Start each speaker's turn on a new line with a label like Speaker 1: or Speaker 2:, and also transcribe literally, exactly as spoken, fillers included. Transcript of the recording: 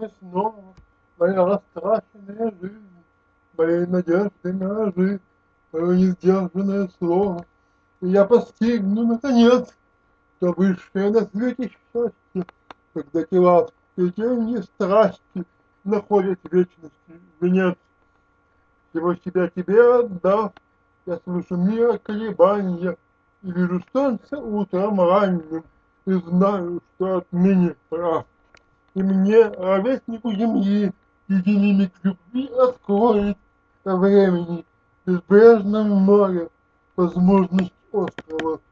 Speaker 1: мне снова моя растраченная жизнь, моей надежды на жизнь, мое несдержанное слово. И я постигну, наконец, то высшее на свете счастье, когда тела в цветенье страсти находят вечности венец. Всего себя тебе отдав, я слышу мира колебания и вижу солнце утром ранним, и знаю, что отныне прав. И мне, ровеснику земли, единый миг любви откроет со времени безбрежном море возможность острова